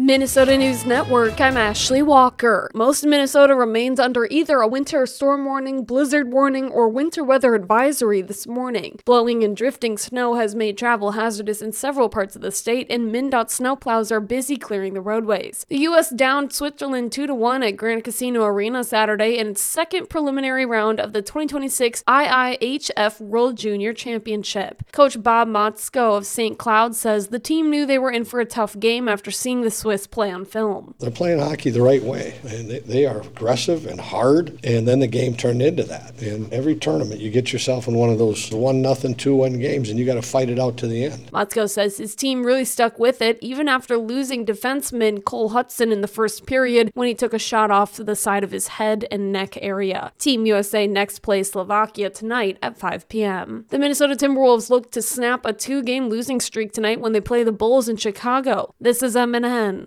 Minnesota News Network, I'm Ashley Walker. Most of Minnesota remains under either a winter storm warning, blizzard warning, or winter weather advisory this morning. Blowing and drifting snow has made travel hazardous in several parts of the state, and MnDOT snowplows are busy clearing the roadways. The U.S. downed Switzerland 2-1 at Grand Casino Arena Saturday in its second preliminary round of the 2026 IIHF World Junior Championship. Coach Bob Motzko of St. Cloud says the team knew they were in for a tough game after seeing the Swiss play on film. They're playing hockey the right way, and they are aggressive and hard, and then the game turned into that. In every tournament, you get yourself in one of those 1-0, 2-1 games, and you got to fight it out to the end. Motzko says his team really stuck with it, even after losing defenseman Cole Hudson in the first period when he took a shot off to the side of his head and neck area. Team USA next plays Slovakia tonight at 5 p.m. The Minnesota Timberwolves look to snap a 2-game losing streak tonight when they play the Bulls in Chicago. This is MNN.